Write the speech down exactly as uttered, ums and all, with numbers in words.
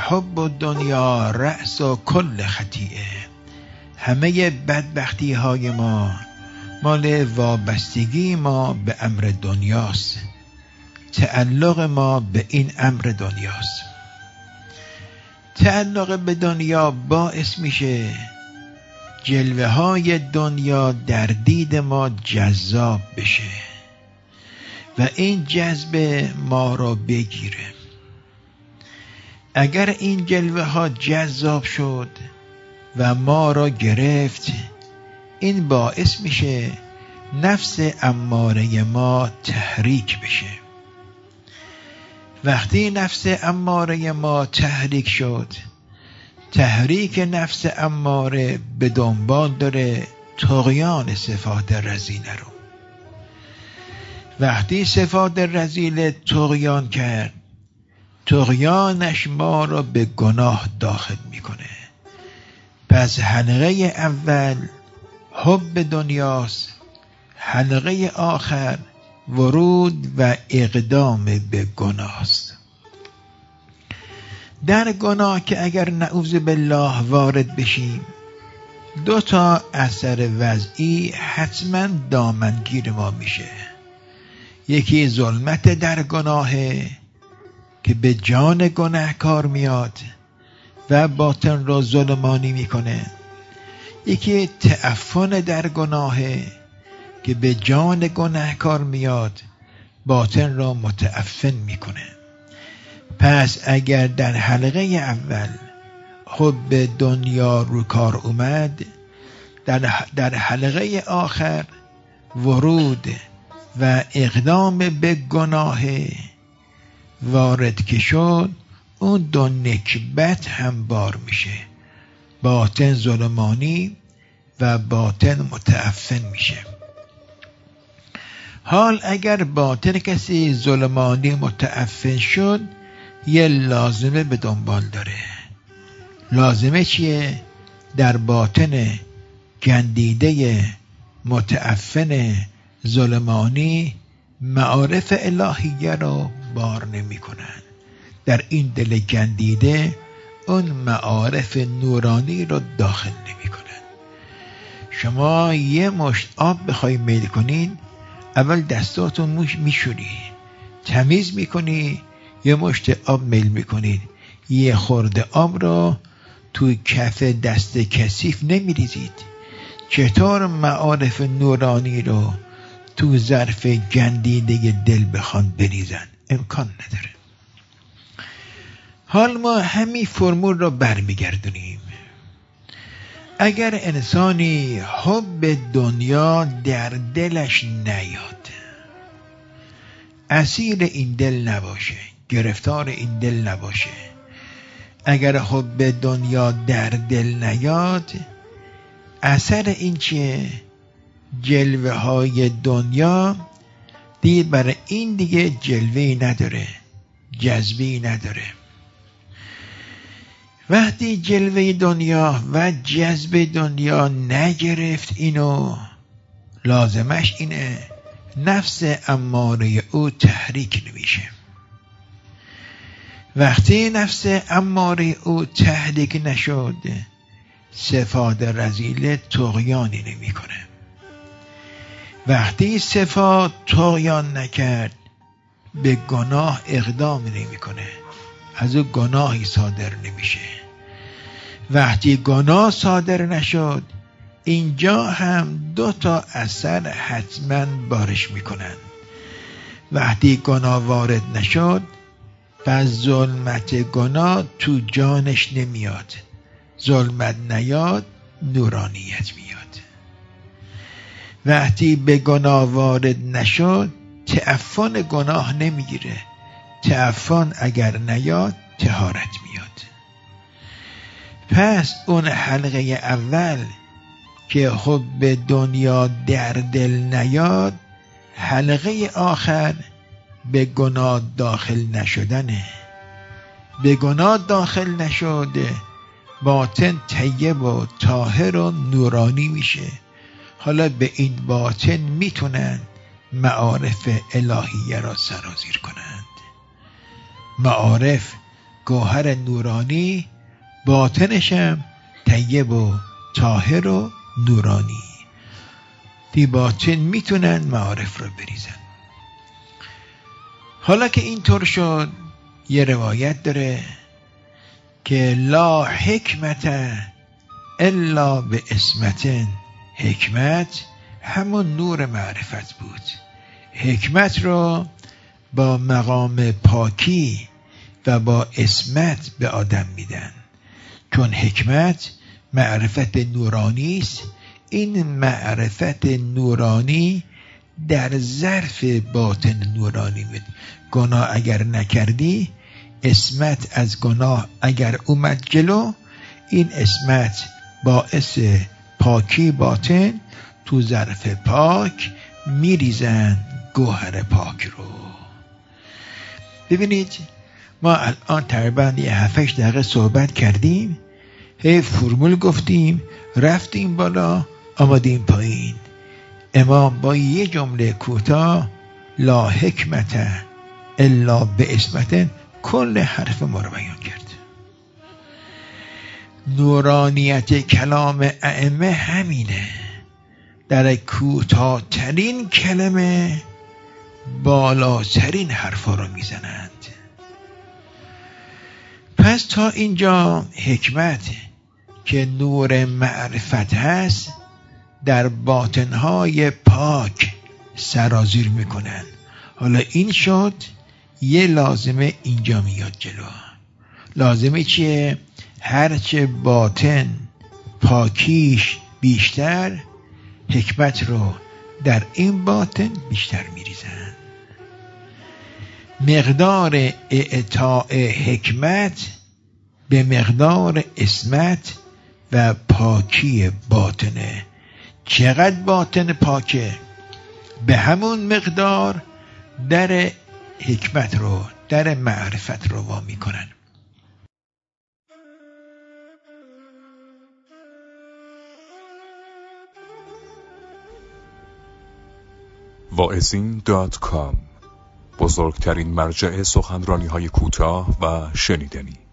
حب و دنیا رأس و کل خطیئه. همه بدبختی های ما مال وابستگی ما به امر دنیاست. تعلق ما به این امر دنیاست. تعلق به دنیا باعث میشه جلوه های دنیا در دید ما جذاب بشه و این جذب ما رو بگیره. اگر این جلوه ها جذاب شد و ما را گرفت، این باعث میشه نفس اماره ما تحریک بشه. وقتی نفس اماره ما تحریک شد، تحریک نفس اماره به دنبال داره طغیان صفات رذیله رو. وقتی صفات رذیله طغیان کرد، طغیانش ما رو به گناه داخل میکنه. پس حلقه اول حب دنیاست، حلقه آخر ورود و اقدام به گناه است. در گناه که اگر نعوذ بالله وارد بشیم، دو تا اثر وضعی حتما دامنگیر ما میشه. یکی ظلمت در گناهه که به جان گناهکار میاد و باطن را ظلمانی میکنه. یکی تعفن در گناهه که به جان گناهکار میاد، باطن را متعفن میکنه. پس اگر در حلقه اول حب دنیا رو کار اومد، در, در حلقه آخر ورود و اقدام به گناه وارد که شد، اون دو نکبت هم بار میشه. باطن ظلمانی و باطن متعفن میشه. حال اگر باطن کسی ظلمانی متعفن شد، یه لازمه به دنبال داره. لازمه چیه؟ در باطن گندیده متعفن ظلمانی معارف الهیه رو بار نمی کنن. در این دل گندیده اون معارف نورانی رو داخل نمی کنن. شما یه مشت آب بخوای میل کنین، اول دستاتون میشوری، تمیز میکنی، یه مشت آب میل میکنید. یه خورده آب رو توی کف دست کثیف نمیریزید. چطور معارف نورانی رو تو ظرف گندیده دل بخوان بریزن؟ امکان نداره. حال ما همین فرمول رو برمیگردونیم. اگر انسانی حب دنیا در دلش نیاد، اسیر این دل نباشه، گرفتار این دل نباشه، اگر حب دنیا در دل نیاد، اثر این چیه؟ جلوه های دنیا دید برای این دیگه جلوهی نداره، جذبی نداره. وقتی جلوه دنیا و جذب دنیا نگرفت اینو، لازمش اینه نفس اماره او تحریک نمیشه. وقتی نفس اماره او تحریک نشد، صفات رذیله طغیانی نمی کنه. وقتی صفات طغیان نکرد، به گناه اقدام نمی کنه، از او گناهی صادر نمیشه. وقتی گناه صادر نشد، اینجا هم دو تا اثر حتما بارش میکنن. وقتی گناه وارد نشد، پس ظلمت گناه تو جانش نمیاد. ظلمت نیاد، نورانیت میاد. وقتی به گناه وارد نشد، تعفن گناه نمیگیره. تعفن اگر نیاد، طهارت میاد. پس اون حلقه اول که حب دنیا در دل نیاد، حلقه آخر به گناه داخل نشدنه. به گناه داخل نشده، باطن طیب و طاهر و نورانی میشه. حالا به این باطن میتونن معارف الهیه را سرازیر کنند. معارف گوهر نورانی، باطنشم طیب و طاهر و نورانی. دی باطن میتونن معارف رو بریزن. حالا که اینطور شد، یه روایت داره که لا حکمت الا به اسمت. حکمت همون نور معرفت بود. حکمت رو با مقام پاکی و با اسمت به آدم میدن، چون حکمت معرفت نورانی است. این معرفت نورانی در ظرف باطن نورانی بود. گناه اگر نکردی، اسمت از گناه اگر اومد جلو، این اسمت باعث پاکی باطن تو ظرف پاک میریزن گوهر پاک رو. ببینید ما الان تقریبا یه هفتش دقیقه صحبت کردیم، هی فرمول گفتیم، رفتیم بالا آمدیم پایین. امام با یه جمله کوتاه لا حکمت الا به اسمت کل حرف ما رو بیان کرد. نورانیت کلام ائمه همینه، در کوتاه‌ترین کلمه بالاترین حرفا رو میزنند. پس تا اینجا حکمت که نور معرفت هست در باطنهای پاک سرازیر میکنن. حالا این شد یه لازمه اینجا میاد جلو. لازمه چیه؟ هرچه باطن پاکیش بیشتر، حکمت رو در این باطن بیشتر میریزن. مقدار اعطاء حکمت به مقدار اسمت و پاکی باطنه. چقدر باطن پاکه، به همون مقدار در حکمت رو، در معرفت رو وا میکنن. واعظین دات کام، بزرگترین مرجع سخنرانی های کوتاه و شنیدنی.